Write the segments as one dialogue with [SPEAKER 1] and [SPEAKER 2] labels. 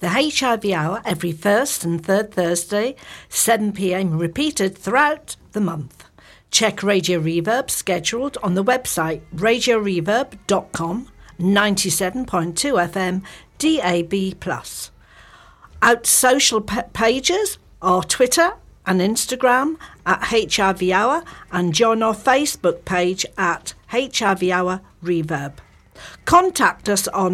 [SPEAKER 1] The HIV Hour every first and third Thursday, 7 p.m, repeated throughout the month. Check Radio Reverb scheduled on the website radioreverb.com, 97.2 FM, DAB+. Out social pages are Twitter and Instagram at HIV Hour, and join our Facebook page at HIV Hour Reverb. Contact us on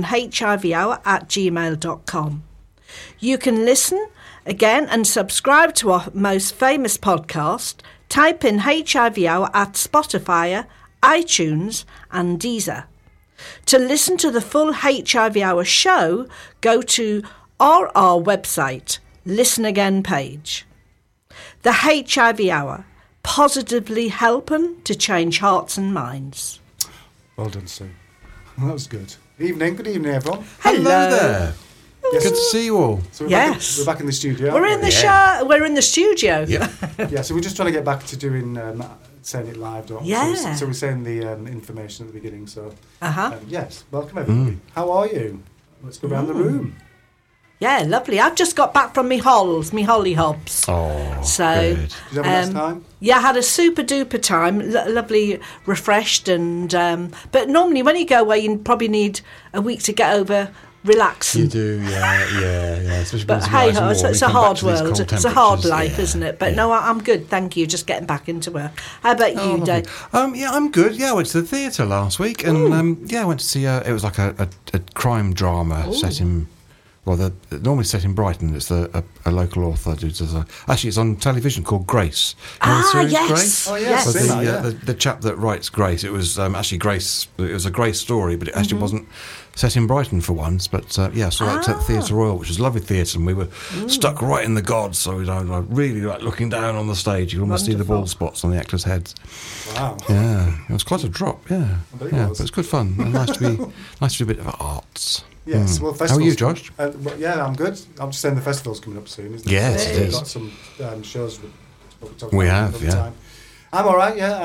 [SPEAKER 1] hivhour@gmail.com. You can listen again and subscribe to our most famous podcast. Type in HIV Hour at Spotify, iTunes and Deezer. To listen to the full HIV Hour show, go to our website, Listen Again page. The HIV Hour, positively helping to change hearts and minds.
[SPEAKER 2] Well done, Sue. Well, that was good. Good evening, everyone.
[SPEAKER 3] Hello there.
[SPEAKER 2] Yes.
[SPEAKER 3] Good to see you all.
[SPEAKER 2] So we're
[SPEAKER 1] Yes.
[SPEAKER 2] back in the studio.
[SPEAKER 1] We're in the We're in the studio.
[SPEAKER 3] Yep.
[SPEAKER 2] Yeah, so we're just trying to get back to doing saying it live, don't we?
[SPEAKER 1] Yeah.
[SPEAKER 2] So we're saying the information at the beginning. So yes, welcome everybody. How are you? Let's go around the room.
[SPEAKER 1] Yeah, lovely. I've just got back from me holly hobs.
[SPEAKER 3] Oh,
[SPEAKER 1] So,
[SPEAKER 3] good.
[SPEAKER 2] Did you have a nice time?
[SPEAKER 1] Yeah, I had a super duper time. Lovely, refreshed, and but normally when you go away, you probably need a week to get over, relax.
[SPEAKER 3] You do, yeah. Especially
[SPEAKER 1] But
[SPEAKER 3] when
[SPEAKER 1] hey
[SPEAKER 3] nice
[SPEAKER 1] ho,
[SPEAKER 3] and
[SPEAKER 1] it's
[SPEAKER 3] warm,
[SPEAKER 1] a
[SPEAKER 3] you come
[SPEAKER 1] hard
[SPEAKER 3] back to these
[SPEAKER 1] world.
[SPEAKER 3] cold
[SPEAKER 1] It's a hard
[SPEAKER 3] temperatures.
[SPEAKER 1] life,
[SPEAKER 3] Yeah,
[SPEAKER 1] isn't it? But
[SPEAKER 3] yeah.
[SPEAKER 1] no, I'm good. Thank you. Just getting back into work. How about you, Dave?
[SPEAKER 3] Yeah, I'm good. Yeah, I went to the theatre last week, and I went to see. It was like a crime drama set in. Well, normally set in Brighton. It's a local author who does actually, it's on television called Grace. You know the series
[SPEAKER 1] yes.
[SPEAKER 3] Grace?
[SPEAKER 2] Oh, yes.
[SPEAKER 3] So
[SPEAKER 2] Seen that,
[SPEAKER 3] the chap that writes Grace, it was actually Grace. It was a Grace story, but it actually wasn't set in Brighton for once. But so I went at Theatre Royal, which was a lovely theatre, and we were stuck right in the gods. So really like looking down on the stage. You almost see the bald spots on the actors' heads.
[SPEAKER 2] Wow.
[SPEAKER 3] Yeah, it was quite a drop. Yeah,
[SPEAKER 2] I bet it was.
[SPEAKER 3] but it's good fun. And nice to be a bit of arts.
[SPEAKER 2] Yes, well, festivals.
[SPEAKER 3] How are you, Josh?
[SPEAKER 2] Yeah, I'm good. I'm just saying the festival's coming up soon, isn't it?
[SPEAKER 3] Yes,
[SPEAKER 2] So
[SPEAKER 3] it
[SPEAKER 2] we've
[SPEAKER 3] is.
[SPEAKER 2] got some shows we'll talk
[SPEAKER 3] We
[SPEAKER 2] about
[SPEAKER 3] have,
[SPEAKER 2] another time. I'm all right. Yeah,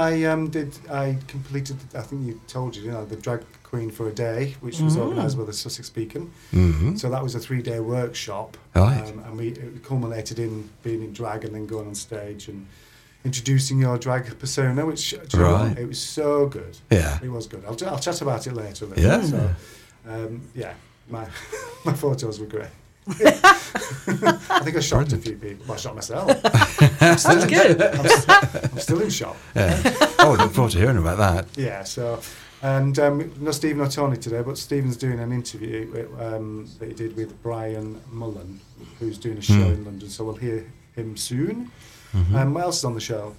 [SPEAKER 2] I completed. I think you told you, the Drag Queen for a Day, which was organised by the Sussex Beacon.
[SPEAKER 3] Mm-hmm.
[SPEAKER 2] So that was a 3-day workshop,
[SPEAKER 3] Right.
[SPEAKER 2] and it culminated in being in drag and then going on stage and introducing your drag persona, which do you know what? It was so good.
[SPEAKER 3] Yeah.
[SPEAKER 2] It was good. I'll chat about it later.
[SPEAKER 3] Yeah.
[SPEAKER 2] So, my photos were great. I think I shocked a few people. Well, I shot myself.
[SPEAKER 1] That's good.
[SPEAKER 2] I'm still in shock.
[SPEAKER 3] Yeah. Oh, I look forward to hearing about that.
[SPEAKER 2] Yeah. So, and no Stephen or Tony today, but Stephen's doing an interview that he did with Brian Mullen, who's doing a show in London. So we'll hear him soon. What else is on the show?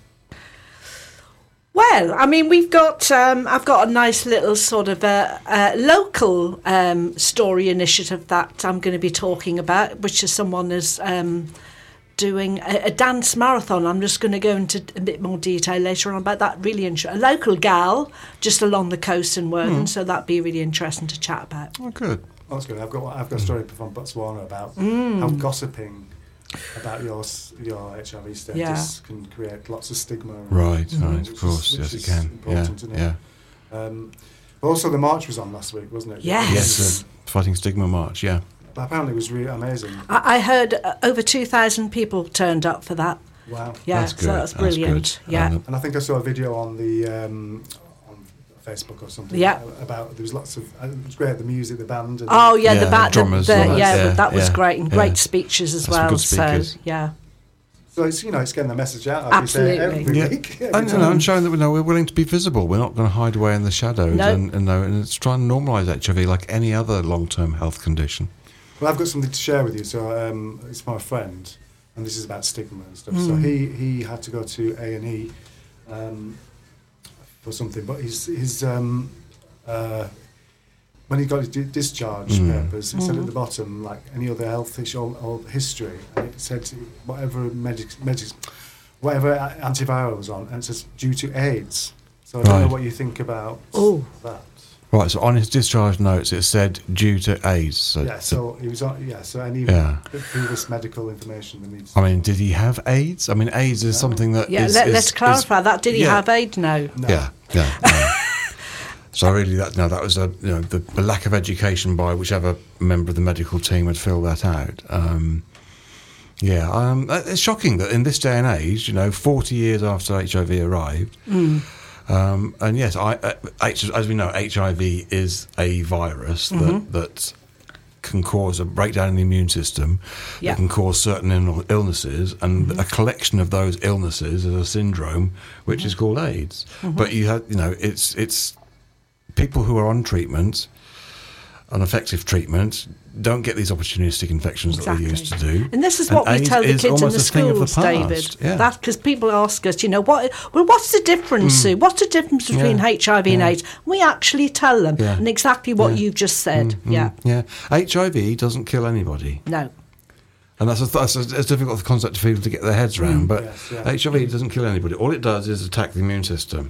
[SPEAKER 1] Well, I mean, we've got. I've got a nice little sort of local story initiative that I'm going to be talking about, which is someone is doing a dance marathon. I'm just going to go into a bit more detail later on about that. Really interesting. A local gal just along the coast in Worthing, so that'd be really interesting to chat about.
[SPEAKER 3] Oh, good.
[SPEAKER 2] Oh, that's good. I've got a story from Botswana about how gossiping about your HIV status can create lots of stigma.
[SPEAKER 3] Right, of course, yes, it can.
[SPEAKER 2] Important to know.
[SPEAKER 3] Yeah.
[SPEAKER 2] But also the march was on last week, wasn't it?
[SPEAKER 1] Yes.
[SPEAKER 3] Yes, Fighting Stigma March, yeah.
[SPEAKER 2] But apparently it was really amazing.
[SPEAKER 1] I heard over 2,000 people turned up for that.
[SPEAKER 2] Wow.
[SPEAKER 1] Yeah,
[SPEAKER 3] That's good.
[SPEAKER 1] so that's brilliant.
[SPEAKER 3] good.
[SPEAKER 1] Yeah.
[SPEAKER 2] And I think I saw a video on the on Facebook or something.
[SPEAKER 1] Yeah.
[SPEAKER 2] About there was lots of it was great, the music, the band. And
[SPEAKER 1] Oh yeah,
[SPEAKER 3] Yeah,
[SPEAKER 1] the band,
[SPEAKER 3] drummers,
[SPEAKER 1] the,
[SPEAKER 3] drummers,
[SPEAKER 1] yeah,
[SPEAKER 3] yeah,
[SPEAKER 1] that was
[SPEAKER 3] yeah,
[SPEAKER 1] great and
[SPEAKER 3] yeah.
[SPEAKER 1] great speeches as
[SPEAKER 3] That's some
[SPEAKER 1] well.
[SPEAKER 3] good speakers.
[SPEAKER 1] So yeah,
[SPEAKER 2] So it's it's getting the message out. Like
[SPEAKER 1] Absolutely.
[SPEAKER 2] You say, every
[SPEAKER 3] Yeah.
[SPEAKER 2] week. every
[SPEAKER 3] And,
[SPEAKER 2] time.
[SPEAKER 3] and showing that we're willing to be visible. We're not going to hide away in the shadows.
[SPEAKER 1] No.
[SPEAKER 3] And it's trying to normalise HIV like any other long-term health condition.
[SPEAKER 2] Well, I've got something to share with you. So it's from a friend, and this is about stigma and stuff. So he had to go to A&E for something, but his when he got his discharge papers, it said at the bottom, like any other health issue or history, and it said whatever whatever antiviral was on, and it says due to AIDS. So I don't know
[SPEAKER 3] Right.
[SPEAKER 2] what you think about that.
[SPEAKER 3] Right, so on his discharge notes it said due to AIDS. So,
[SPEAKER 2] Yeah, so he was on. Yeah, so any
[SPEAKER 3] Yeah.
[SPEAKER 2] previous medical information that needs.
[SPEAKER 3] I mean, did he have AIDS? I mean, AIDS is something that
[SPEAKER 1] yeah.
[SPEAKER 3] is...
[SPEAKER 1] Let's clarify that. Did he
[SPEAKER 3] yeah.
[SPEAKER 1] have AIDS? No.
[SPEAKER 2] No.
[SPEAKER 3] Yeah. So really, that was the lack of education by whichever member of the medical team had filled that out. It's shocking that in this day and age, 40 years after HIV arrived, and yes, as we know, HIV is a virus that can cause a breakdown in the immune system. It can cause certain illnesses, and a collection of those illnesses is a syndrome which is called AIDS. But you have, it's people who are on treatment, on effective treatment, don't get these opportunistic infections that they used to do.
[SPEAKER 1] And this is what we tell the kids in the schools, David.
[SPEAKER 3] Yeah.
[SPEAKER 1] That because people ask us, what's the difference, Sue? What's the difference between HIV and AIDS? We actually tell them, and exactly what you've just said.
[SPEAKER 3] HIV doesn't kill anybody.
[SPEAKER 1] No.
[SPEAKER 3] And that's a difficult concept for people to get their heads around. But HIV doesn't kill anybody. All it does is attack the immune system.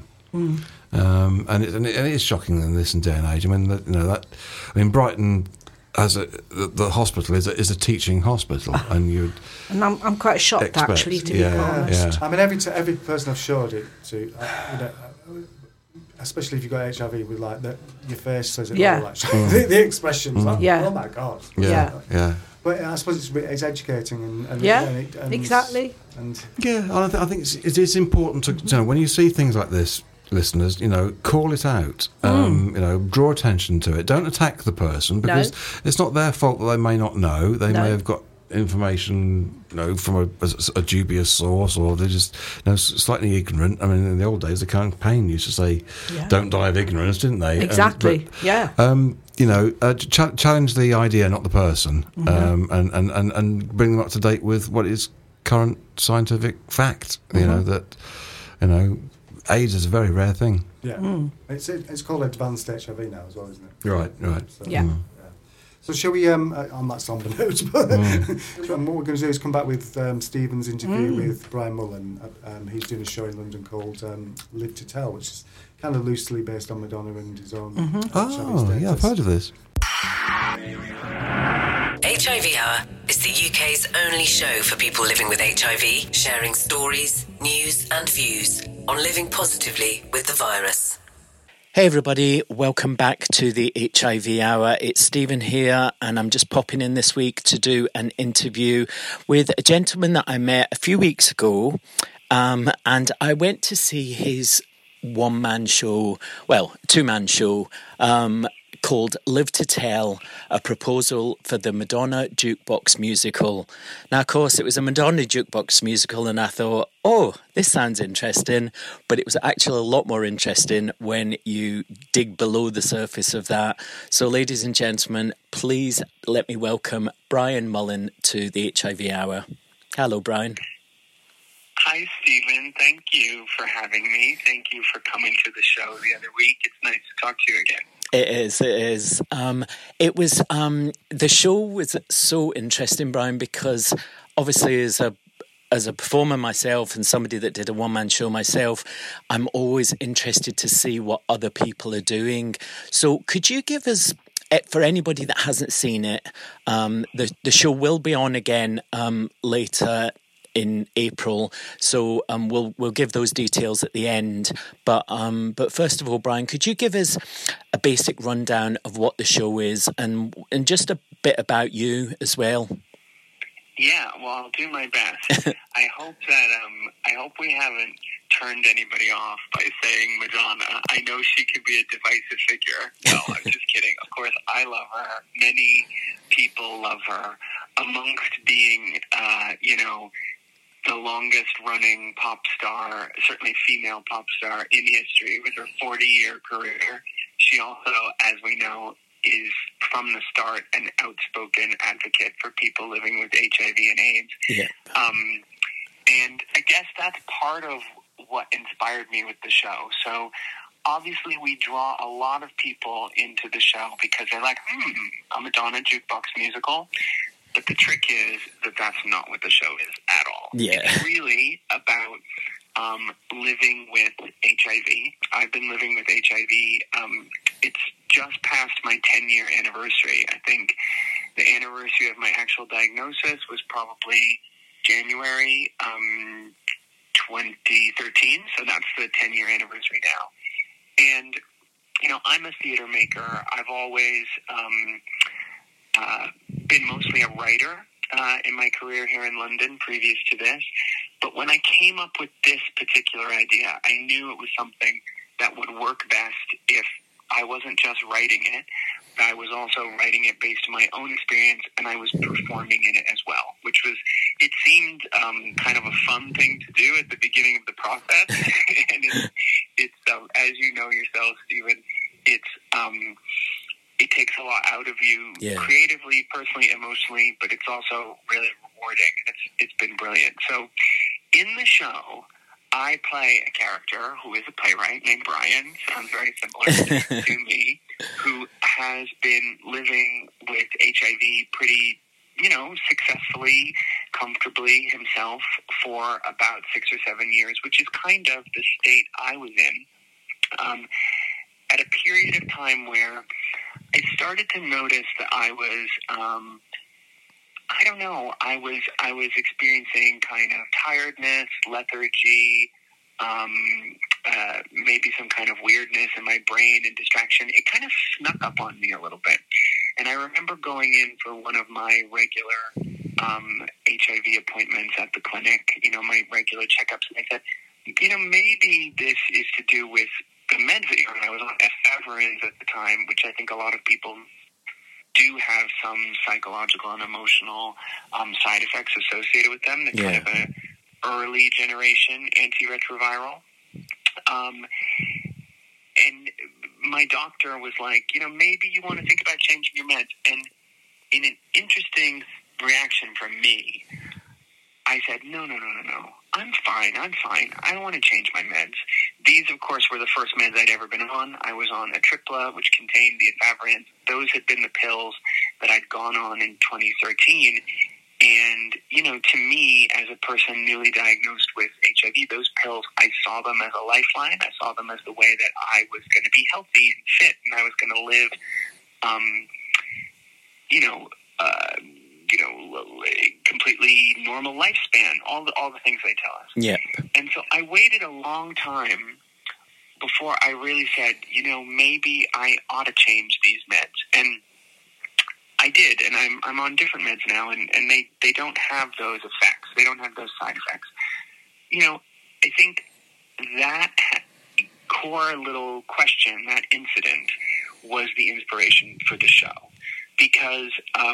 [SPEAKER 3] And it is shocking in this day and age. I mean, Brighton as the hospital is a teaching hospital, and
[SPEAKER 1] I'm quite shocked actually, to be honest.
[SPEAKER 2] I mean, every person I've showed it to, especially if you've got HIV, with like your face says it all. Actually, the expressions, oh my god, But I suppose it's educating and
[SPEAKER 1] exactly.
[SPEAKER 2] And
[SPEAKER 3] I think it is important to when you see things like this, listeners, call it out. Draw attention to it. Don't attack the person, because it's not their fault that they may not know. They may have got information, from a dubious source, or they're just slightly ignorant. I mean, in the old days, the campaign used to say, "Don't die of ignorance," didn't they?
[SPEAKER 1] Exactly.
[SPEAKER 3] Challenge the idea, not the person, and bring them up to date with what is current scientific fact. That AIDS is a very rare thing.
[SPEAKER 2] Yeah, it's called advanced HIV now as well, isn't it?
[SPEAKER 3] Right.
[SPEAKER 2] So, So shall we, on that somber note, what we're going to do is come back with Stephen's interview with Brian Mullen. He's doing a show in London called Live to Tell, which is kind of loosely based on Madonna and his own status.
[SPEAKER 3] I've heard of this.
[SPEAKER 4] HIV Hour is the UK's only show for people living with HIV, sharing stories, news and views on living positively with the virus.
[SPEAKER 5] Hey everybody, welcome back to the HIV Hour. It's Stephen here, and I'm just popping in this week to do an interview with a gentleman that I met a few weeks ago, and I went to see his one-man show, two-man show, called Live to Tell, a proposal for the Madonna Jukebox Musical. Now, of course, it was a Madonna Jukebox Musical, and I thought, this sounds interesting, but it was actually a lot more interesting when you dig below the surface of that. So, ladies and gentlemen, please let me welcome Brian Mullen to the HIV Hour. Hello, Brian.
[SPEAKER 6] Hi, Stephen. Thank you for having me. Thank you for coming to the show the other week. It's nice to talk to you again.
[SPEAKER 5] It is. It was, the show was so interesting, Brian, because obviously as a performer myself and somebody that did a one-man show myself, I'm always interested to see what other people are doing. So could you give us, for anybody that hasn't seen it, the show will be on again later in April, so we'll give those details at the end. But first of all, Brian, could you give us a basic rundown of what the show is and just a bit about you as well?
[SPEAKER 6] Yeah, well, I'll do my best. I hope we haven't turned anybody off by saying Madonna. I know she could be a divisive figure. No, I'm just kidding. Of course, I love her. Many people love her. Amongst being, the longest-running pop star, certainly female pop star in history, with her 40-year career. She also, as we know, is from the start an outspoken advocate for people living with HIV and AIDS.
[SPEAKER 5] Yeah.
[SPEAKER 6] And I guess that's part of what inspired me with the show. So obviously we draw a lot of people into the show because they're like, a Madonna Jukebox Musical. But the trick is that that's not what the show is at all.
[SPEAKER 5] Yeah.
[SPEAKER 6] It's really about living with HIV. I've been living with HIV. It's just past my 10-year anniversary. I think the anniversary of my actual diagnosis was probably January 2013. So that's the 10-year anniversary now. And I'm a theater maker. I've always been mostly a writer in my career here in London previous to this. But when I came up with this particular idea, I knew it was something that would work best if I wasn't just writing it, but I was also writing it based on my own experience, and I was performing in it as well, it seemed kind of a fun thing to do at the beginning of the process. And it's as you know yourself, Stephen, it takes a lot out of you creatively, personally, emotionally, but it's also really rewarding. It's been brilliant. So in the show, I play a character who is a playwright named Brian, sounds very similar to me, who has been living with HIV pretty, successfully, comfortably himself for about 6 or 7 years, which is kind of the state I was in. At a period of time where I started to notice that I was, I was experiencing kind of tiredness, lethargy, maybe some kind of weirdness in my brain and distraction. It kind of snuck up on me a little bit. And I remember going in for one of my regular HIV appointments at the clinic, my regular checkups, and I said, maybe this is to do with the meds that you're on. I was on efavirenz at the time, which I think a lot of people do have some psychological and emotional side effects associated with them. They're kind of an early generation antiretroviral. And my doctor was like, maybe you want to think about changing your meds. And in an interesting reaction from me, I said, no. I'm fine. I don't want to change my meds. These, of course, were the first meds I'd ever been on. I was on Atripla, which contained the efavirenz. Those had been the pills that I'd gone on in 2013. And, to me, as a person newly diagnosed with HIV, those pills, I saw them as a lifeline. I saw them as the way that I was going to be healthy and fit, and I was going to live, completely normal lifespan, all the things they tell us.
[SPEAKER 5] Yeah.
[SPEAKER 6] And so I waited a long time before I really said, maybe I ought to change these meds. And I did, and I'm on different meds now, and they don't have those effects. They don't have those side effects. I think that core little question, that incident, was the inspiration for the show. Because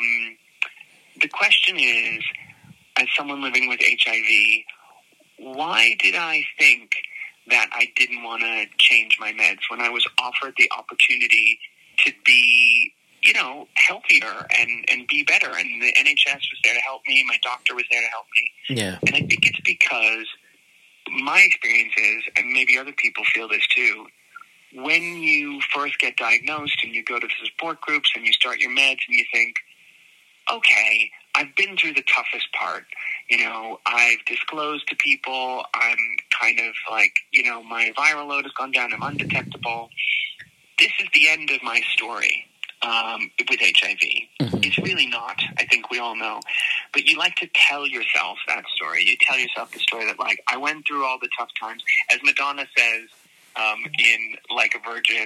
[SPEAKER 6] the question is, as someone living with HIV, why did I think that I didn't want to change my meds when I was offered the opportunity to be, healthier and be better? And the NHS was there to help me. My doctor was there to help me.
[SPEAKER 5] Yeah.
[SPEAKER 6] And I think it's because my experience is, and maybe other people feel this too, when you first get diagnosed and you go to support groups and you start your meds and you think, okay, I've been through the toughest part. I've disclosed to people. I'm kind of like, my viral load has gone down. I'm undetectable. This is the end of my story with HIV. Mm-hmm. It's really not. I think we all know. But you like to tell yourself that story. You tell yourself the story that, like, I went through all the tough times. As Madonna says in Like a Virgin,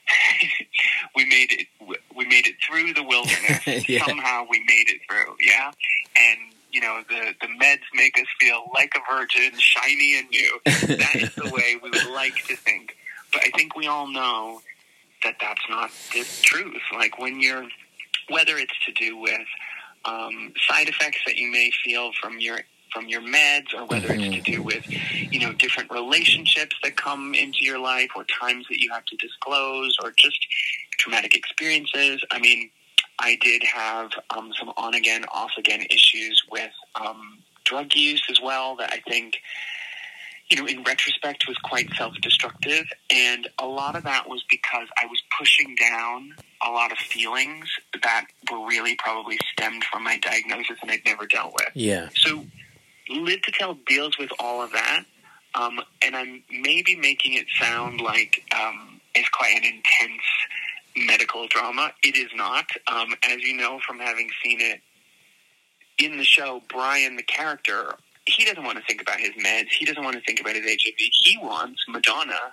[SPEAKER 6] we made it through the wilderness. Yeah. Somehow we made it through, yeah? And, the meds make us feel like a virgin, shiny and new. That is the way we would like to think. But I think we all know that that's not the truth. Like, whether it's to do with side effects that you may feel from your meds, or whether it's to do with, different relationships that come into your life, or times that you have to disclose, or just traumatic experiences. I mean, I did have some on-again, off-again issues with drug use as well that I think, in retrospect was quite self-destructive. And a lot of that was because I was pushing down a lot of feelings that were really probably stemmed from my diagnosis and I'd never dealt with.
[SPEAKER 5] Yeah.
[SPEAKER 6] So Live to Tell deals with all of that. And I'm maybe making it sound like it's quite an intense medical drama. It is not. As you know from having seen it in the show, Brian, the character, he doesn't want to think about his meds. He doesn't want to think about his HIV. He wants Madonna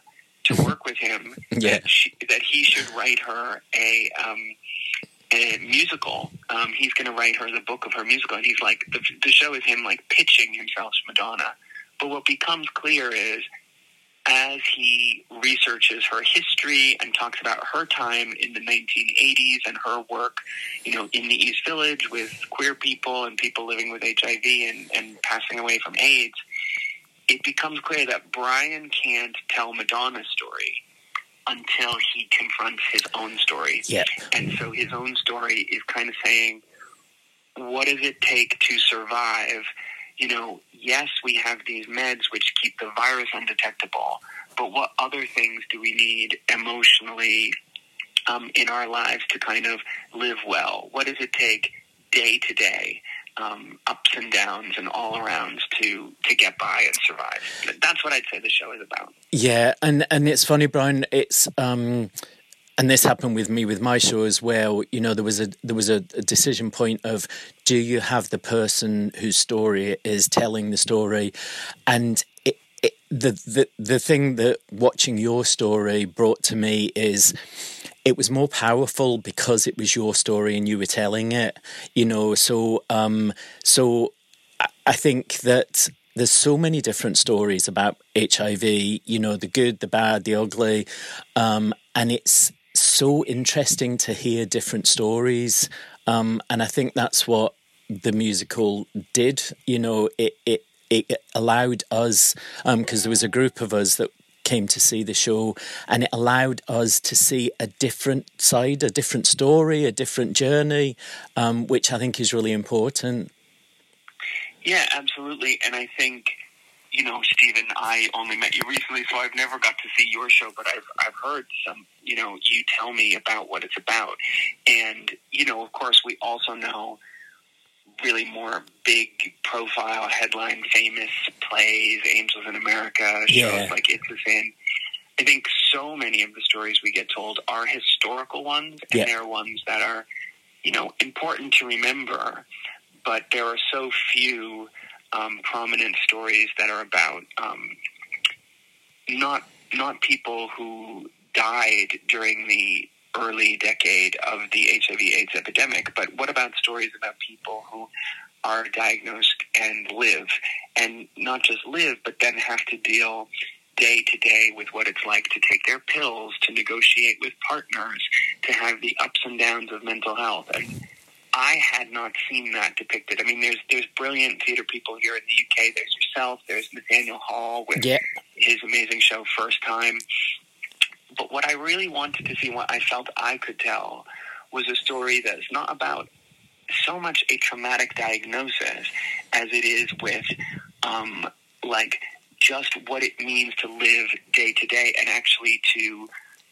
[SPEAKER 6] to work with him that he should write her a musical. He's going to write her the book of her musical, and he's like, the show is him like pitching himself to Madonna. But what becomes clear is, as he researches her history and talks about her time in the 1980s and her work, in the East Village with queer people and people living with HIV and passing away from AIDS, it becomes clear that Brian can't tell Madonna's story until he confronts his own story.
[SPEAKER 5] Yeah. And
[SPEAKER 6] so his own story is kind of saying, what does it take to survive? Yes, we have these meds which keep the virus undetectable, but what other things do we need emotionally in our lives to kind of live well? What does it take day to day, ups and downs and all arounds to get by and survive? That's what I'd say the show is about.
[SPEAKER 5] Yeah, and it's funny, Brian, it's... and this happened with me with my show as well. There was a decision point of, do you have the person whose story is telling the story? And the thing that watching your story brought to me is, it was more powerful because it was your story and you were telling it. So I think that there's so many different stories about HIV. The good, the bad, the ugly, and it's so interesting to hear different stories, and I think that's what the musical did. It allowed us, because there was a group of us that came to see the show, and it allowed us to see a different side, a different story, a different journey, which I think is really important.
[SPEAKER 6] Yeah, absolutely. And I think, Stephen, I only met you recently, so I've never got to see your show, but I've heard some, you tell me about what it's about. And, of course, we also know really more big profile, headline, famous plays, Angels in America, shows like It's a Sin. I think so many of the stories we get told are historical ones, and they're ones that are, important to remember, but there are so few prominent stories that are about not people who died during the early decade of the HIV/AIDS epidemic, but what about stories about people who are diagnosed and live, and not just live, but then have to deal day to day with what it's like to take their pills, to negotiate with partners, to have the ups and downs of mental health. And I had not seen that depicted. I mean, there's brilliant theater people here in the UK. There's yourself. There's Nathaniel Hall with his amazing show First Time. But what I really wanted to see, what I felt I could tell, was a story that's not about so much a traumatic diagnosis as it is with, just what it means to live day to day and actually to,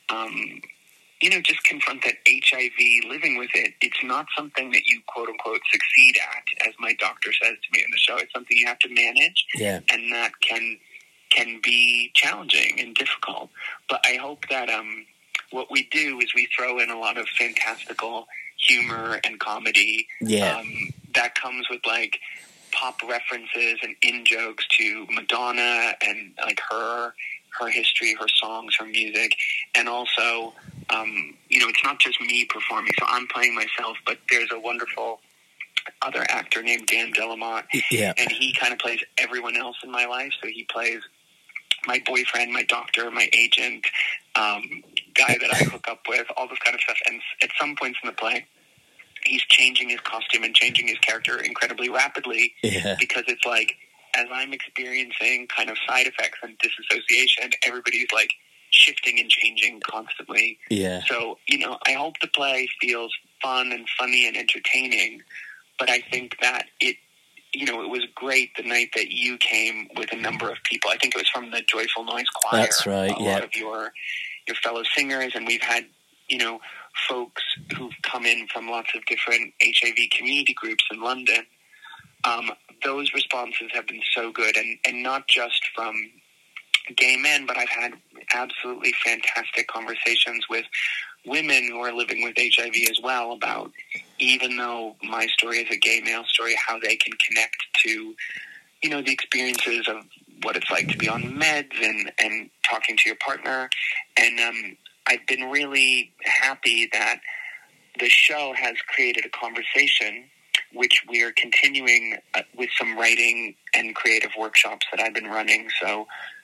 [SPEAKER 6] just confront that HIV, living with it, it's not something that you, quote unquote, succeed at, as my doctor says to me in the show. It's something you have to manage, and that can be challenging and difficult. But I hope that what we do is we throw in a lot of fantastical humor and comedy that comes with pop references and in-jokes to Madonna and her history, her songs, her music, and also it's not just me performing, so I'm playing myself, but there's a wonderful other actor named Dan Delamont, and he kind of plays everyone else in my life. So he plays my boyfriend, my doctor, my agent, guy that I hook up with, all this kind of stuff. And at some points in the play, he's changing his costume and changing his character incredibly rapidly because it's as I'm experiencing kind of side effects and disassociation, everybody's shifting and changing constantly. So, I hope the play feels fun and funny and entertaining, but I think that it was great the night that you came with a number of people. I think it was from the Joyful Noise Choir.
[SPEAKER 5] That's right,
[SPEAKER 6] a lot of your fellow singers, and we've had, folks who've come in from lots of different HIV community groups in London. Those responses have been so good, and not just from gay men, but I've had absolutely fantastic conversations with women who are living with HIV as well about, even though my story is a gay male story, how they can connect to, the experiences of what it's like to be on meds and talking to your partner. And I've been really happy that the show has created a conversation, which we are continuing with some writing and creative workshops that I've been running. So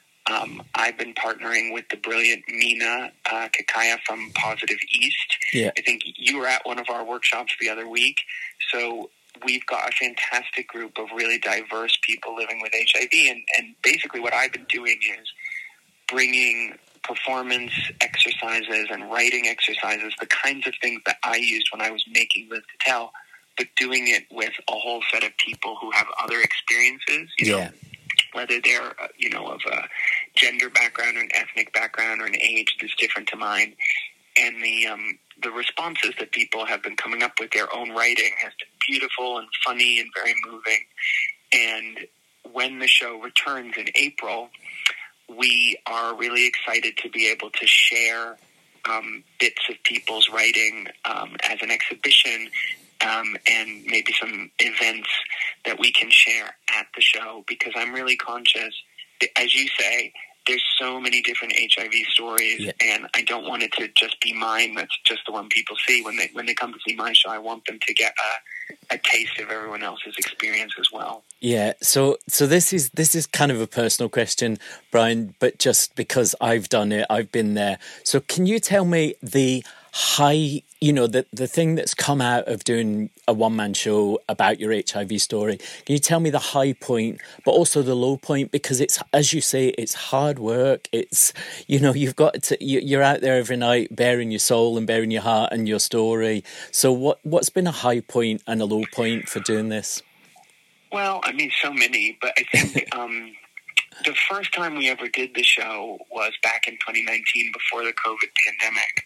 [SPEAKER 6] I've been partnering with the brilliant Mina Kakaya from Positive East.
[SPEAKER 5] Yeah.
[SPEAKER 6] I think you were at one of our workshops the other week. So we've got a fantastic group of really diverse people living with HIV. And basically what I've been doing is bringing performance exercises and writing exercises, the kinds of things that I used when I was making Live to Tell, but doing it with a whole set of people who have other experiences, you know, whether they're, of a gender background or an ethnic background or an age that's different to mine. And the responses that people have been coming up with their own writing has been beautiful and funny and very moving. And when the show returns in April, we are really excited to be able to share bits of people's writing as an exhibition and maybe some events that we can share at the show, because I'm really conscious that, as you say, there's so many different HIV stories, and I don't want it to just be mine. That's just the one people see. When they come to see my show, I want them to get a taste of everyone else's experience as well.
[SPEAKER 5] Yeah, so this is kind of a personal question, Brian, but just because I've done it, I've been there. So can you tell me the high, the thing that's come out of doing a one-man show about your HIV story? Can you tell me the high point, but also the low point? Because it's, as you say, it's hard work. It's, you've got to, you're out there every night bearing your soul and bearing your heart and your story. So what's been a high point and a low point for doing this?
[SPEAKER 6] Well, I mean, so many, but I think the first time we ever did the show was back in 2019 before the COVID pandemic.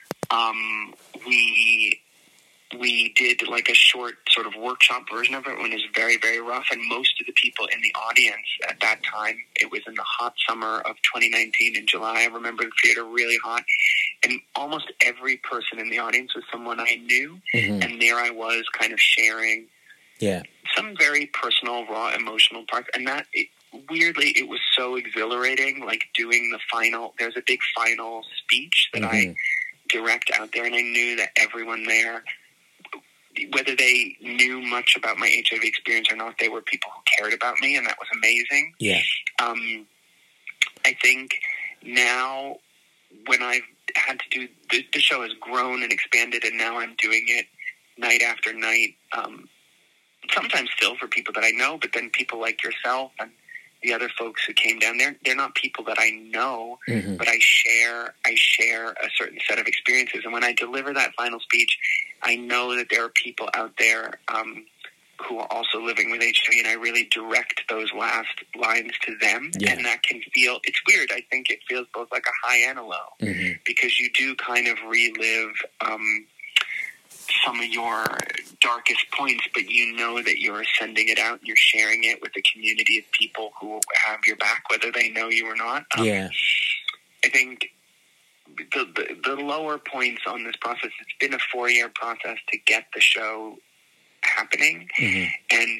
[SPEAKER 6] We did like a short sort of workshop version of it when it was very, very rough, and most of the people in the audience at that time, it was in the hot summer of 2019 in July. I remember the theater really hot, and almost every person in the audience was someone I knew, and there I was kind of sharing some very personal, raw, emotional parts, and that, weirdly, it was so exhilarating, like doing the final, there's a big final speech that I direct out there, and I knew that everyone there, whether they knew much about my HIV experience or not, they were people who cared about me, and that was amazing.
[SPEAKER 5] Yeah.
[SPEAKER 6] I think now when I've had to do, the show has grown and expanded, and now I'm doing it night after night, sometimes still for people that I know, but then people like yourself and the other folks who came down there, they're not people that I know, but I share a certain set of experiences. And when I deliver that final speech, I know that there are people out there who are also living with HIV, and I really direct those last lines to them. And that can feel, it's weird. I think it feels both like a high and a low, because you do kind of relive some of your darkest points, but you know that you're sending it out, you're sharing it with a community of people who have your back, whether they know you or not. I think the lower points on this process, it's been a 4-year process to get the show happening. And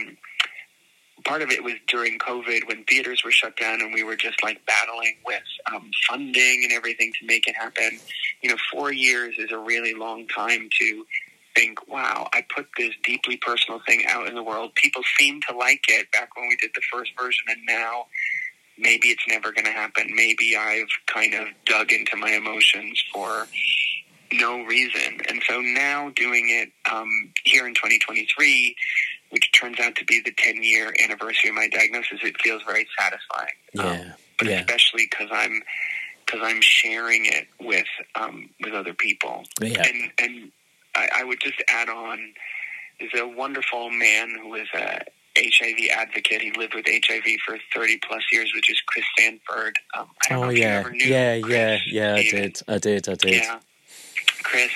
[SPEAKER 6] part of it was during COVID when theaters were shut down and we were just like battling with funding and everything to make it happen. 4 years is a really long time to think, wow, I put this deeply personal thing out in the world. People seem to like it back when we did the first version, and now maybe it's never going to happen. Maybe I've kind of dug into my emotions for no reason. And so now doing it here in 2023, which turns out to be the 10-year anniversary of my diagnosis, it feels very satisfying. But especially because I'm sharing it with other people. And I would just add on, there's a wonderful man who is a HIV advocate. He lived with HIV for 30 plus years, which is Chris Sanford. I don't know if you ever knew Chris,
[SPEAKER 5] I did.
[SPEAKER 6] Yeah, Chris,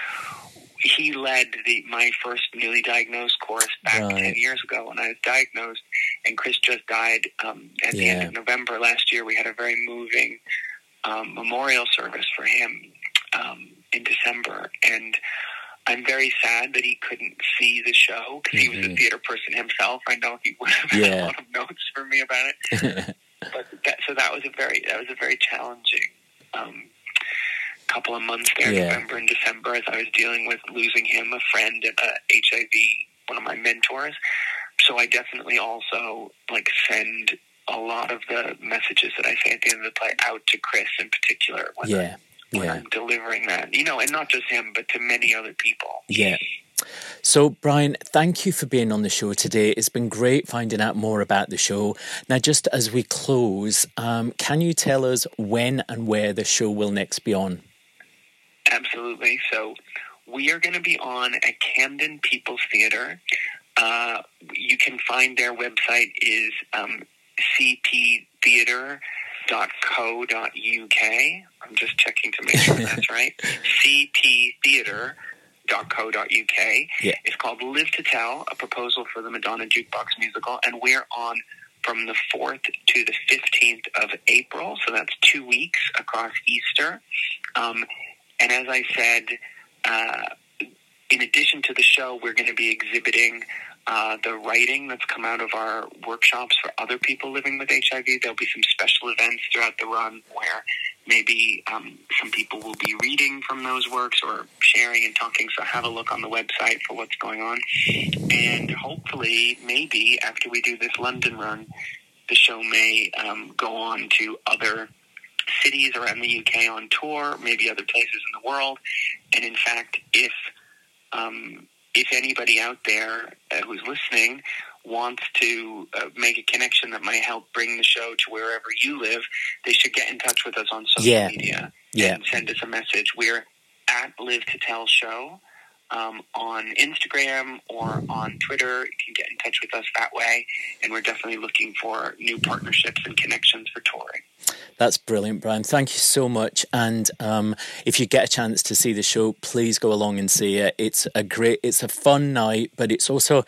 [SPEAKER 6] he led my first newly diagnosed course back 10 years ago when I was diagnosed, and Chris just died at the end of November last year. We had a very moving memorial service for him in December, and I'm very sad that he couldn't see the show because he was a theater person himself. I know he would have had a lot of notes for me about it. But that was a very challenging couple of months there, November and December, as I was dealing with losing him, a friend, and HIV, one of my mentors. So I definitely also send a lot of the messages that I say at the end of the play out to Chris in particular when I'm delivering that, and not just him, but to many other people.
[SPEAKER 5] Yeah. So, Brian, thank you for being on the show today. It's been great finding out more about the show. Now, just as we close, can you tell us when and where the show will next be on?
[SPEAKER 6] Absolutely. So we are going to be on at Camden People's Theatre. You can find their website is cptheatre.co.uk. I'm just checking to make sure that's right. cptheatre.co.uk. It's called Live to Tell, a proposal for the Madonna Jukebox musical, and we're on from the 4th to the 15th of April, so that's 2 weeks across Easter. And as I said, in addition to the show, we're going to be exhibiting the writing that's come out of our workshops for other people living with HIV. There'll be some special events throughout the run where maybe some people will be reading from those works or sharing and talking. So have a look on the website for what's going on. And hopefully, maybe after we do this London run, the show may go on to other cities around the UK on tour, maybe other places in the world. And in fact, if anybody out there who's listening wants to make a connection that might help bring the show to wherever you live, they should get in touch with us on social media and send us a message. We're at Live to Tell Show on Instagram or on Twitter. You can get in touch with us that way, and we're definitely looking for new partnerships and connections for touring.
[SPEAKER 5] That's brilliant, Brian. Thank you so much. And if you get a chance to see the show, please go along and see it. It's a fun night, but it's also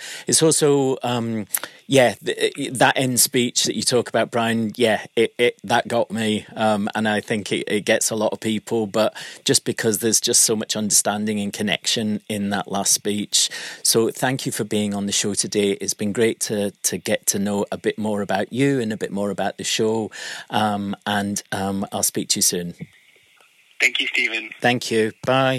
[SPEAKER 5] that end speech that you talk about, Brian. That got me, and I think it gets a lot of people. But just because there's just so much understanding and connection in that last speech. So thank you for being on the show today. It's been great to get to know a bit more about you and a bit more about the show. And I'll speak to you soon.
[SPEAKER 6] Thank you, Stephen.
[SPEAKER 5] Thank you. Bye.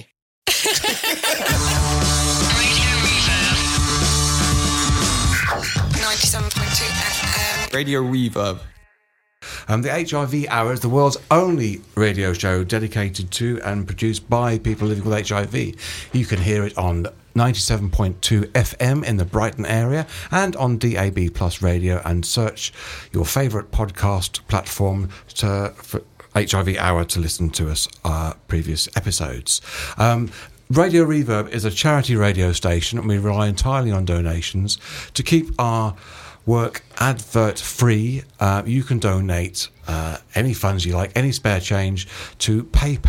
[SPEAKER 7] Radio Reverb.
[SPEAKER 3] The HIV Hour is the world's only radio show dedicated to and produced by people living with HIV. You can hear it on 97.2 FM in the Brighton area and on DAB Plus Radio, and search your favourite podcast platform for HIV Hour to listen to us previous episodes. Radio Reverb is a charity radio station, and we rely entirely on donations to keep our work advert free. You can donate any funds you like, any spare change, to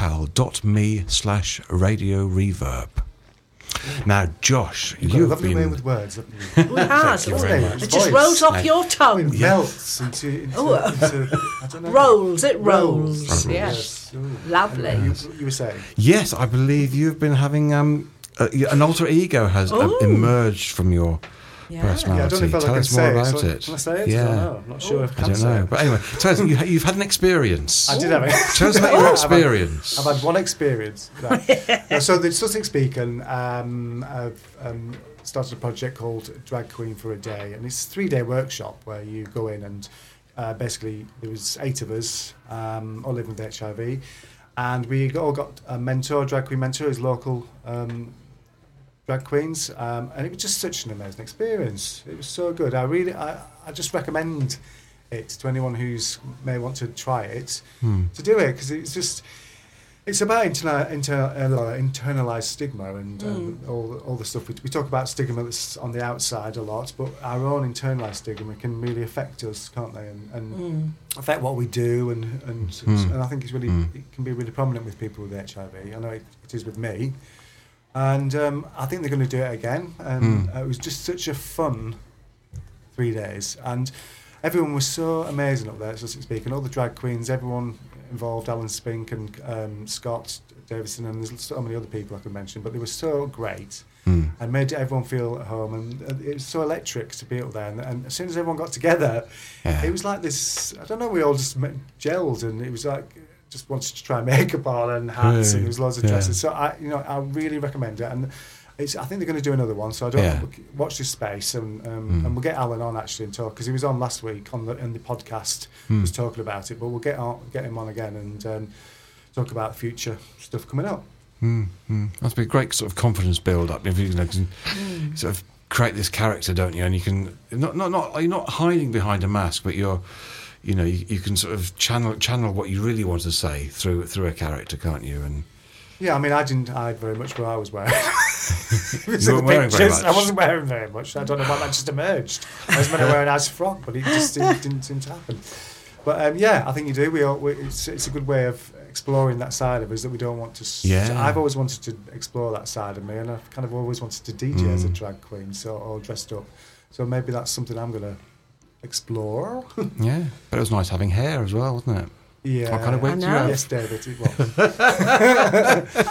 [SPEAKER 3] paypal.me/Radio Reverb. Now, Josh, you've been...
[SPEAKER 2] name with words, haven't you?
[SPEAKER 1] It has.
[SPEAKER 2] Thank you very much.
[SPEAKER 1] It just rolls off your tongue.
[SPEAKER 2] It melts into I don't know.
[SPEAKER 1] Rolls. It rolls.
[SPEAKER 2] Yes.
[SPEAKER 1] Lovely.
[SPEAKER 2] You were saying?
[SPEAKER 3] Yes, I believe you've been having an alter ego has emerged from your personality.
[SPEAKER 2] Yeah, I don't know if
[SPEAKER 3] Tell us more about it.
[SPEAKER 2] Can I say it?
[SPEAKER 3] Yeah.
[SPEAKER 2] I don't know. I'm not sure if I
[SPEAKER 3] I don't know. But anyway, tell us, you've had an experience.
[SPEAKER 2] I did have it.
[SPEAKER 3] Tell us about your experience.
[SPEAKER 2] I've had one experience. Right. So the Sussex Beacon I've started a project called Drag Queen for a Day, and it's a 3-day workshop where you go in and basically there was 8 of us all living with HIV, and we all got a mentor, drag queen mentor, who's local drag queens, and it was just such an amazing experience. It was so good. I just recommend it to anyone who's may want to try it to do it, because it's about internalized stigma and all the stuff we talk about. Stigma that's on the outside a lot, but our own internalized stigma can really affect us, can't they? And affect what we do, and I think it can be really prominent with people with HIV. I know it is with me. And I think they're going to do it again. And it was just such a fun 3 days. And everyone was so amazing up there at Sussex Beacon. All the drag queens, everyone involved, Alan Spink and Scott, Davison, and there's so many other people I could mention, but they were so great and made everyone feel at home, and it was so electric to be up there. And as soon as everyone got together, it was like this. I don't know. We all just gelled, and it was like just wanted to try makeup on and hats, and there was loads of dresses. So I really recommend it, and I think they're going to do another one. So I don't watch this space, and we'll get Alan on actually and talk, because he was on last week in the podcast, was talking about it. But we'll get him on again and talk about future stuff coming up.
[SPEAKER 3] Must be a great sort of confidence build up if you can sort of create this character, don't you? And you can not you're not hiding behind a mask, but you can sort of channel what you really want to say through a character, can't you? And
[SPEAKER 2] yeah, I mean, I didn't hide very much what I was wearing.
[SPEAKER 3] You weren't wearing very much.
[SPEAKER 2] I wasn't wearing very much. I don't know why that just emerged. I was meant to wear a nice frock, but it just didn't seem to happen. But I think you do. It's a good way of exploring that side of us that we don't want to. I've always wanted to explore that side of me, and I've kind of always wanted to DJ as a drag queen, so all dressed up. So maybe that's something I'm going to explore.
[SPEAKER 3] Yeah, but it was nice having hair as well, wasn't it?
[SPEAKER 2] Yeah.
[SPEAKER 3] What kind of wig do you have?
[SPEAKER 2] Yes, David, it was.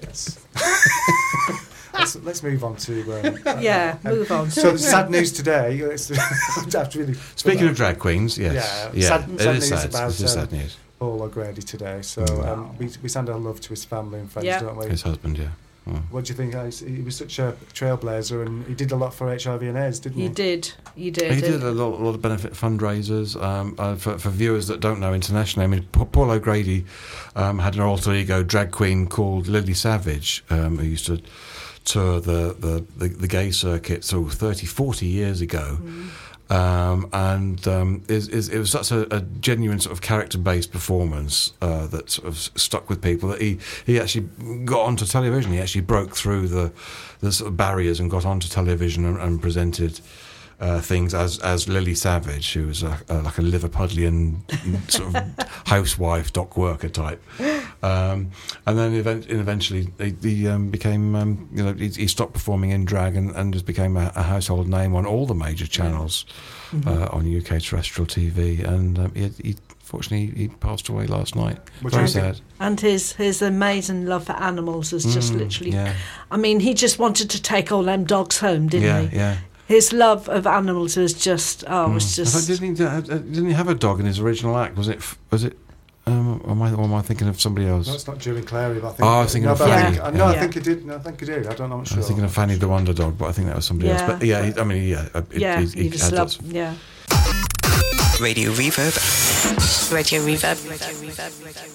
[SPEAKER 2] Yes. Let's move on to...
[SPEAKER 1] move on.
[SPEAKER 2] So the sad news today...
[SPEAKER 3] Speaking of drag queens, yes.
[SPEAKER 2] Sad
[SPEAKER 3] it
[SPEAKER 2] news
[SPEAKER 3] is sad.
[SPEAKER 2] about
[SPEAKER 3] This is sad news.
[SPEAKER 2] Paul O'Grady today. So we send our love to his family and friends, don't we?
[SPEAKER 3] His husband, yeah. Oh.
[SPEAKER 2] What do you think? He was such a trailblazer, and he did a lot for HIV and AIDS, didn't he?
[SPEAKER 1] You did.
[SPEAKER 3] He did a lot of benefit fundraisers for viewers that don't know internationally. I mean, Paul O'Grady had an alter ego drag queen called Lily Savage, who used to tour the gay circuit 30-40 years ago. It was such a genuine sort of character-based performance that sort of stuck with people, that he actually got onto television. He actually broke through the sort of barriers and got onto television and presented things as Lily Savage, who was like a Liverpudlian sort of housewife, dock worker type, and then eventually he became he stopped performing in drag and just became a household name on all the major channels on UK terrestrial TV, and fortunately he passed away last night. Very sad.
[SPEAKER 1] And his amazing love for animals is just literally. I mean, he just wanted to take all them dogs home, didn't he?
[SPEAKER 3] Yeah.
[SPEAKER 1] His love of animals was just, was just...
[SPEAKER 3] Didn't he have a dog in his original act? Was it? Am I thinking of somebody else?
[SPEAKER 2] No, it's not Julian Clary, but I think...
[SPEAKER 3] I was thinking of Fanny.
[SPEAKER 2] I think he did. No, I think he did. I don't know. I'm sure.
[SPEAKER 3] I was thinking of Fanny the Wonder Dog, but I think that was somebody else. But he
[SPEAKER 1] just loved... Yeah.
[SPEAKER 4] Radio Reverb. Radio Reverb.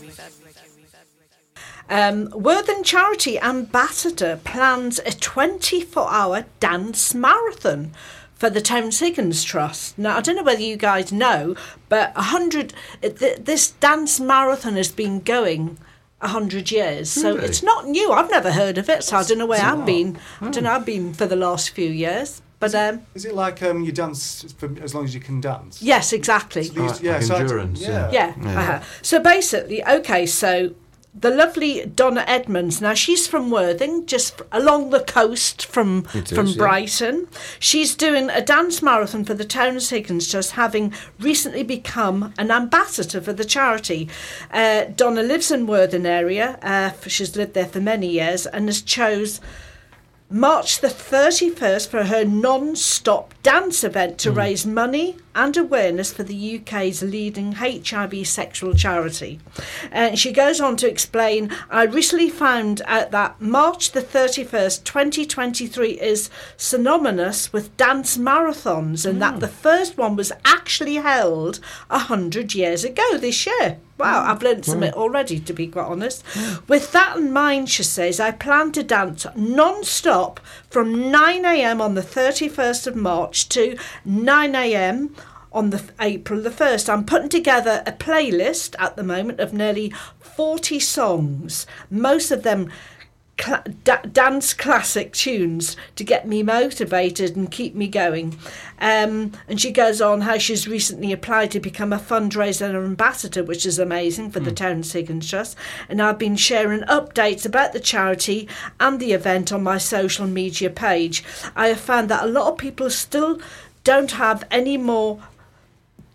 [SPEAKER 1] Worthing Charity Ambassador plans a 24-hour dance marathon for the Townes Higgins Trust. Now, I don't know whether you guys know, but this dance marathon has been going 100 years, so it's not new. I've never heard of it, so I don't know where I've been. I don't know. I've been for the last few years. But
[SPEAKER 2] is it like you dance for as long as you can dance?
[SPEAKER 1] Yes, exactly.
[SPEAKER 3] So endurance.
[SPEAKER 1] So basically, so the lovely Donna Edmonds, now she's from Worthing, just along the coast from Brighton. She's doing a dance marathon for the Townes Higgins Trust, having recently become an ambassador for the charity. Donna lives in Worthing area. She's lived there for many years and has chose March the 31st for her non-stop dance event to raise money and awareness for the UK's leading HIV sexual charity. And she goes on to explain, I recently found out that March the 31st, 2023 is synonymous with dance marathons, and that the first one was actually held 100 years ago this year. Wow, I've learned something already, to be quite honest. With that in mind, she says, I plan to dance non-stop from 9 a.m. on the 31st of March to 9 a.m. on the April the 1st. I'm putting together a playlist at the moment of nearly 40 songs, most of them dance classic tunes to get me motivated and keep me going. And she goes on how she's recently applied to become a fundraiser and ambassador, which is amazing, for the Townes Higgins Trust. And I've been sharing updates about the charity and the event on my social media page. I have found that a lot of people still don't have any more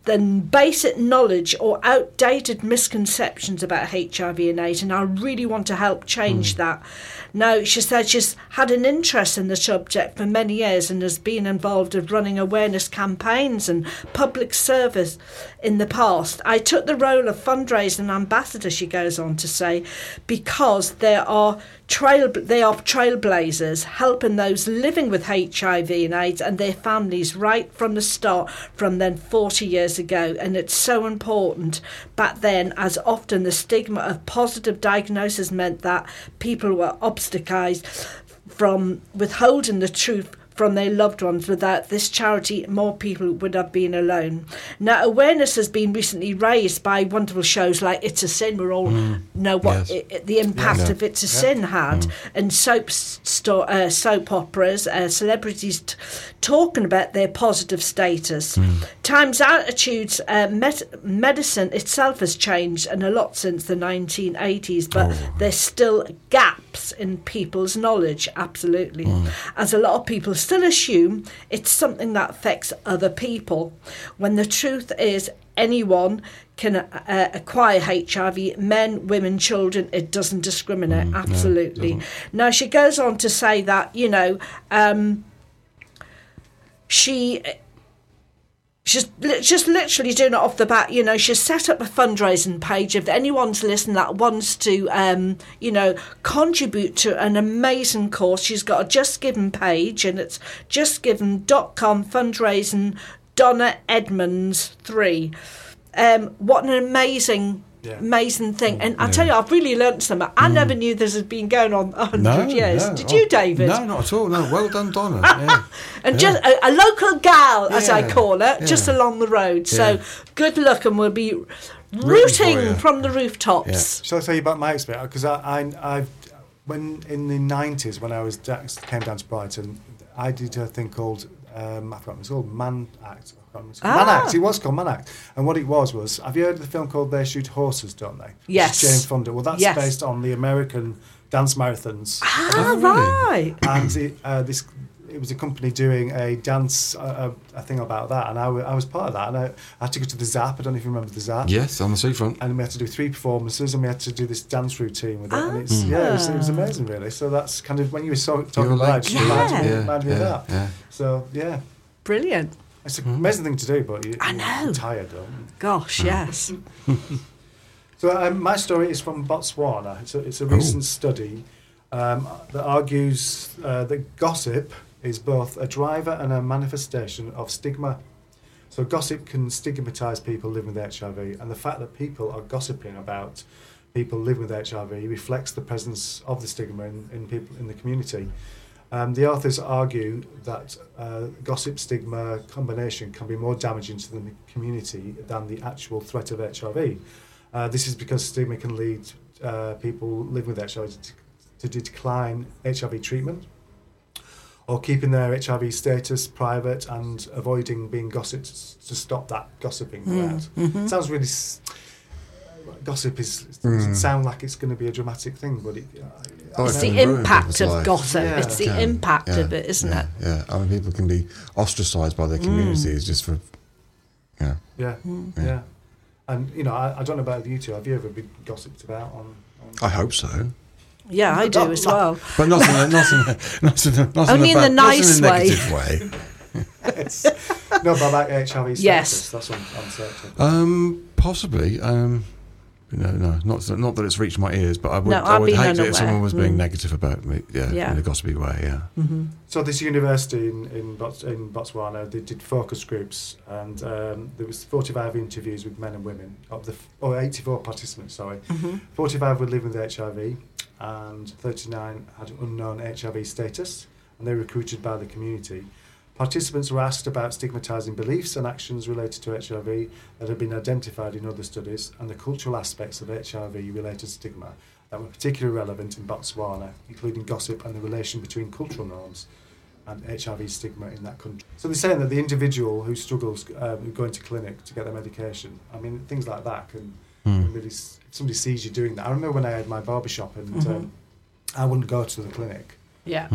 [SPEAKER 1] than basic knowledge or outdated misconceptions about HIV and AIDS, and I really want to help change that. Now, she said she's had an interest in the subject for many years and has been involved in running awareness campaigns and public service in the past. I took the role of fundraising ambassador, she goes on to say, because they are trailblazers, helping those living with HIV and AIDS and their families right from the start, from then 40 years ago. And it's so important back then, as often the stigma of positive diagnosis meant that people were obstacled from withholding the truth from their loved ones. Without this charity, more people would have been alone. Now, awareness has been recently raised by wonderful shows like It's a Sin. We all know what the impact of It's a Sin had, and soap operas, celebrities talking about their positive status. Times, attitudes, medicine itself has changed, and a lot since the 1980s, but there's still gaps in people's knowledge, absolutely. As a lot of people still assume it's something that affects other people, when the truth is anyone can acquire HIV, men, women, children. It doesn't discriminate, absolutely.
[SPEAKER 3] No, it doesn't.
[SPEAKER 1] Now, she goes on to say that, she's just literally doing it off the bat. She's set up a fundraising page. If anyone's listening that wants to, contribute to an amazing cause, she's got a Just Giving page, and it's justgiving.com, fundraising Donna Edmonds 3. What an amazing thing. And I tell you, I've really learnt something. I never knew this has been going on 100 years.
[SPEAKER 3] No.
[SPEAKER 1] Did you, David?
[SPEAKER 3] No, not at all. No, well done, Donna. Yeah.
[SPEAKER 1] And just a local gal, as I call her, just along the road. So good luck, and we'll be rooting from the rooftops.
[SPEAKER 2] Shall I tell you about my experience? Because I've when in the 90s, when I came down to Brighton, I did a thing called I forgot it was called Man Act. Man Act. It was called Man Act. And what it was, have you heard of the film called They Shoot Horses, don't they?
[SPEAKER 1] Yes.
[SPEAKER 2] Jane Fonda. Well, that's based on the American dance marathons.
[SPEAKER 1] Right.
[SPEAKER 2] And it was a company doing a dance a thing about that, and I was part of that, and I had to go to the Zap. I don't know if you remember the Zap.
[SPEAKER 3] Yes, on the seafront.
[SPEAKER 2] And we had to do 3 performances, and we had to do this dance routine with it, and it was amazing, really. So that's kind of when you were talking about it, reminded me of that.
[SPEAKER 3] Yeah.
[SPEAKER 2] So
[SPEAKER 1] Brilliant.
[SPEAKER 2] it's an amazing thing to do, but you're tired, don't you?
[SPEAKER 1] Gosh, yes.
[SPEAKER 2] So my story is from Botswana. It's a recent study that argues that gossip is both a driver and a manifestation of stigma. So gossip can stigmatise people living with HIV, and the fact that people are gossiping about people living with HIV reflects the presence of the stigma in people in the community. The authors argue that gossip stigma combination can be more damaging to the community than the actual threat of HIV. This is because stigma can lead people living with HIV to decline HIV treatment, or keeping their HIV status private and avoiding being gossiped to stop that gossiping out. It sounds really... Gossip doesn't sound like it's going to be a dramatic thing, but
[SPEAKER 1] it's the impact of gossip. Yeah. It's the impact of it, isn't it?
[SPEAKER 3] Yeah, I mean, people can be ostracised by their communities just for...
[SPEAKER 2] Yeah. And, I don't know about you two. Have you ever been gossiped about on...
[SPEAKER 3] I hope so.
[SPEAKER 1] Yeah, I do as well.
[SPEAKER 3] But not in a
[SPEAKER 1] only in the nice way.
[SPEAKER 3] Negative way.
[SPEAKER 2] No, but about HIV status.
[SPEAKER 1] Yes.
[SPEAKER 2] That's what I'm saying.
[SPEAKER 3] Possibly. No, not that it's reached my ears, but I would hate it if someone was being negative about me, in a gossipy way,
[SPEAKER 2] So this university in Botswana, they did focus groups, and there was 45 interviews with men and women, 84 participants, 45 were living with HIV, and 39 had unknown HIV status, and they were recruited by the community. Participants were asked about stigmatising beliefs and actions related to HIV that had been identified in other studies, and the cultural aspects of HIV-related stigma that were particularly relevant in Botswana, including gossip and the relation between cultural norms and HIV stigma in that country. So they're saying that the individual who struggles going to clinic to get their medication, I mean, things like that can really... If somebody sees you doing that... I remember when I had my barbershop and I wouldn't go to the clinic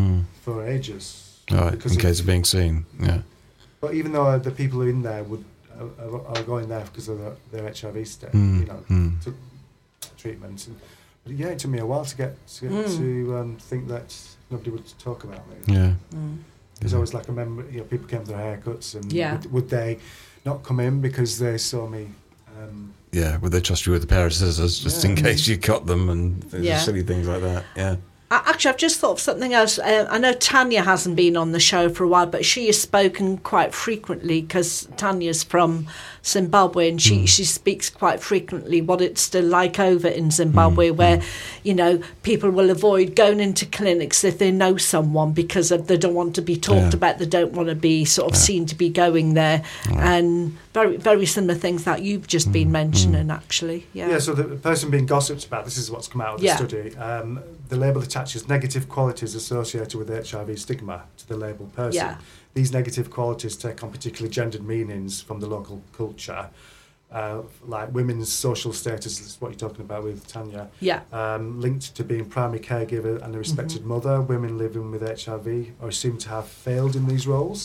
[SPEAKER 2] for ages.
[SPEAKER 3] Right, in case of being seen,
[SPEAKER 2] But even though the people in there would are going there because of their HIV state, took treatment. But it took me a while to get to think that nobody would talk about me.
[SPEAKER 3] Yeah.
[SPEAKER 2] There's always like a member, people came for their haircuts, and would they not come in because they saw me?
[SPEAKER 3] Would they trust you with a pair of scissors just in case you cut them and silly things like that? Yeah.
[SPEAKER 1] Actually, I've just thought of something else. I know Tanya hasn't been on the show for a while, but she has spoken quite frequently because Tanya's from Zimbabwe, and she speaks quite frequently what it's still like over in Zimbabwe, where, people will avoid going into clinics if they know someone because they don't want to be talked about, they don't want to be sort of seen to be going there, and very, very similar things that you've just been mentioning, actually. Yeah,
[SPEAKER 2] so the person being gossiped about, this is what's come out of the study. The label attaches negative qualities associated with HIV stigma to the labelled person.
[SPEAKER 1] Yeah.
[SPEAKER 2] These negative qualities take on particularly gendered meanings from the local culture, like women's social status, is what you're talking about with Tanya, linked to being primary caregiver and a respected mother, women living with HIV are assumed to have failed in these roles.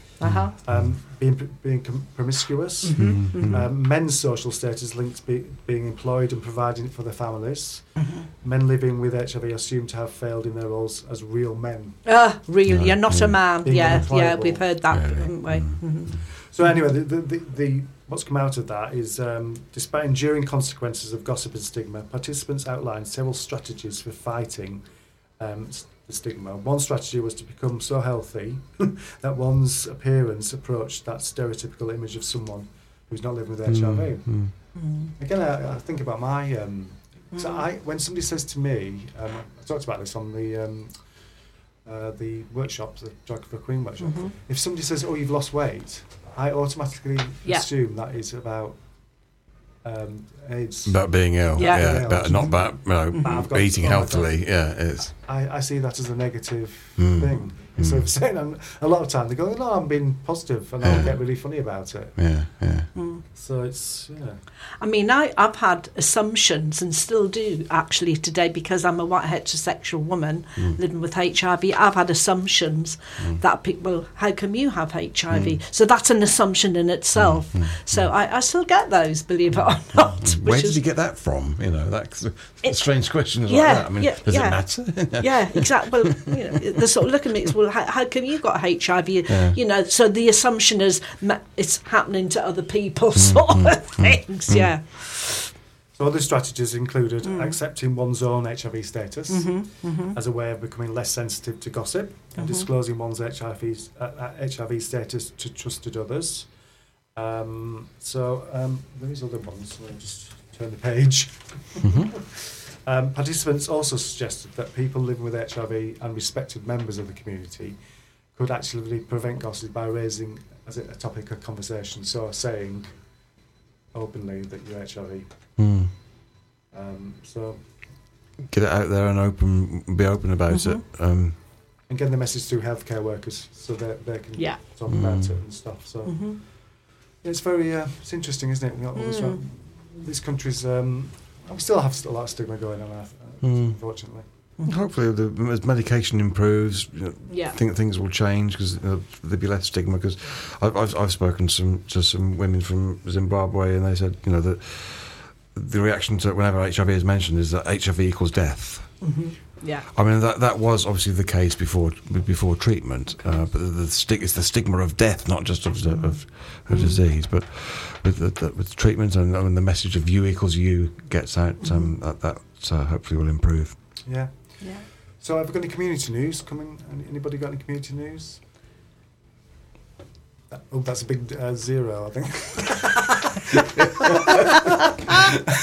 [SPEAKER 2] Being promiscuous, men's social status linked to being employed and providing for their families. Men living with HIV are assumed to have failed in their roles as real men.
[SPEAKER 1] Real, you're not a man.
[SPEAKER 2] Being unemployable.
[SPEAKER 1] We've heard that, haven't we?
[SPEAKER 2] So anyway, the what's come out of that is, despite enduring consequences of gossip and stigma, participants outlined several strategies for fighting the stigma. One strategy was to become so healthy that one's appearance approached that stereotypical image of someone who's not living with HIV. Again, I think about my... when somebody says to me, I talked about this on the workshop, the Drag for a Queen workshop, if somebody says, "Oh, you've lost weight," I automatically assume that is about AIDS.
[SPEAKER 3] About being ill, not about eating healthily.
[SPEAKER 2] It's. I see that as a negative thing. So of saying, a lot of time they go, "No, I'm being positive," and I'll get really funny about it. So it's
[SPEAKER 1] I mean, I've had assumptions and still do actually today, because I'm a white heterosexual woman living with HIV. I've had assumptions that people, how come you have HIV? So that's an assumption in itself. So I still get those, believe it or not.
[SPEAKER 3] Where did you get that from? That's a strange question like that. I mean, does it matter?
[SPEAKER 1] Exactly. Well, they sort of look at me as, well, how come you got HIV? So the assumption is it's happening to other people, sort of things.
[SPEAKER 2] So other strategies included accepting one's own HIV status as a way of becoming less sensitive to gossip, and disclosing one's HIV status to trusted others. There is other ones, so I'll just turn the page. Participants also suggested that people living with HIV and respected members of the community could actually prevent gossip by raising as a topic of conversation, so saying openly that you're HIV. So
[SPEAKER 3] get it out there and be open about it.
[SPEAKER 2] And get the message through healthcare workers so that they can talk about it and stuff. So it's very it's interesting, isn't it? These countries, we still have a lot of stigma going on, unfortunately.
[SPEAKER 3] Hopefully, as medication improves, I think things will change, because there'll be less stigma. Because I've spoken to some women from Zimbabwe, and they said, that the reaction to whenever HIV is mentioned is that HIV equals death. I mean, that was obviously the case before treatment, but it's the stigma of death, not just of disease, but with treatment and the message of you equals you gets out. That hopefully will improve.
[SPEAKER 2] Yeah. So have we got any community news coming? Anybody got any community news? Oh, that's a big 0, I think.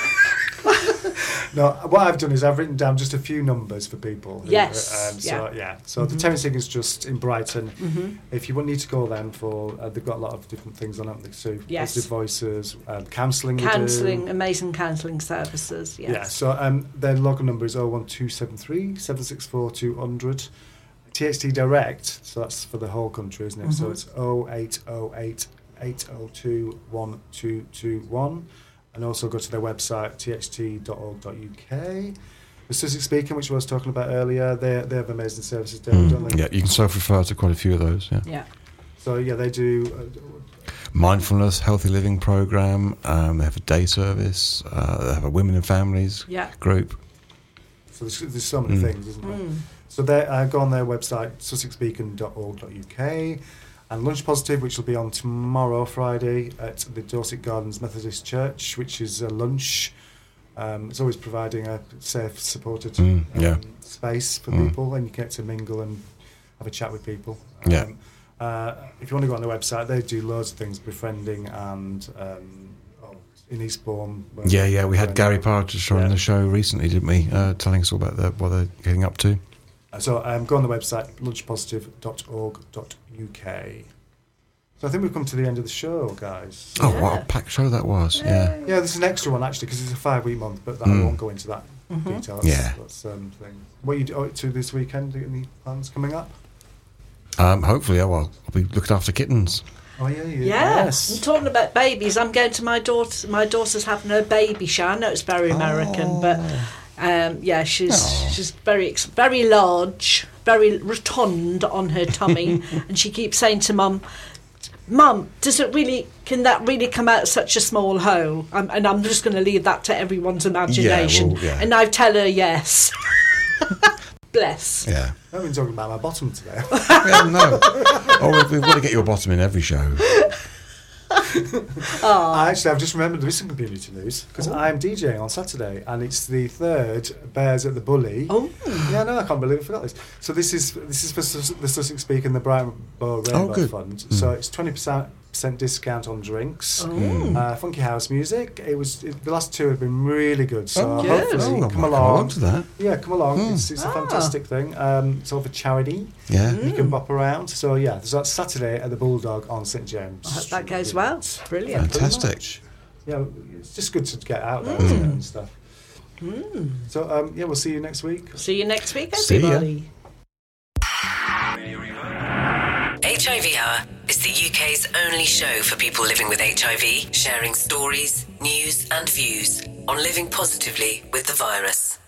[SPEAKER 2] No, what I've done is I've written down just a few numbers for people. So the Terracing is just in Brighton. If you need to call them they've got a lot of different things on, haven't they? So Positive Voices, counselling.
[SPEAKER 1] Amazing counselling services. Yes.
[SPEAKER 2] Yeah. So their local number is 01273 764 200. THT Direct. So that's for the whole country, isn't it? So it's 0808 802 1221. And also go to their website, tht.org.uk. The Sussex Beacon, which I was talking about earlier, they have amazing services there, don't they?
[SPEAKER 3] Yeah, you can self-refer to quite a few of those,
[SPEAKER 2] So, they do...
[SPEAKER 3] mindfulness, healthy living program. They have a day service. They have a women and families group.
[SPEAKER 2] So there's so many things, isn't there? So go on their website, sussexbeacon.org.uk, and Lunch Positive, which will be on tomorrow, Friday, at the Dorset Gardens Methodist Church, which is a lunch. It's always providing a safe, supported space for people, and you get to mingle and have a chat with people. If you want to go on the website, they do loads of things, befriending and in Eastbourne.
[SPEAKER 3] We had Gary Partridge on the show recently, didn't we? Telling us all about what they're getting up to.
[SPEAKER 2] So go on the website, lunchpositive.org.uk. So I think we've come to the end of the show, guys.
[SPEAKER 3] Oh, what a packed show that was! Yeah,
[SPEAKER 2] this is an extra one actually because it's a 5-week month, but I won't go into that detail. That's thing. What are you up to this weekend? Any plans coming up?
[SPEAKER 3] Hopefully, I'll be looking after kittens.
[SPEAKER 2] Oh yeah.
[SPEAKER 1] Yes. I'm talking about babies. I'm going to my daughter. My daughter's having her baby shower. I know it's very American, but she's very large, very rotund on her tummy, and she keeps saying to Mum, can that really come out of such a small hole? And I'm just going to leave that to everyone's imagination. And I tell her yes. Bless.
[SPEAKER 3] Yeah.
[SPEAKER 2] I've been talking about my bottom today.
[SPEAKER 3] No. We've got to get your bottom in every show.
[SPEAKER 2] Actually, I've just remembered there is some community news because I'm DJing on Saturday and it's the 3rd Bears at the Bully. I can't believe I forgot this. So this is for the Sussex Beacon and the Brighton Bow Rainbow Fund. So it's 20% discount on drinks, funky house music. The last 2 have been really good. So hopefully come along.
[SPEAKER 3] To that.
[SPEAKER 2] Yeah, come along. It's a fantastic thing. It's all for charity.
[SPEAKER 3] Yeah,
[SPEAKER 2] you can bop around. So so that's Saturday at the Bulldog on St James.
[SPEAKER 1] I hope that goes well. Brilliant.
[SPEAKER 3] Fantastic.
[SPEAKER 2] Yeah, it's just good to get out there isn't it, and stuff. So we'll see you next week.
[SPEAKER 1] See you next week, everybody.
[SPEAKER 4] HIV Hour is the UK's only show for people living with HIV, sharing stories, news and views on living positively with the virus.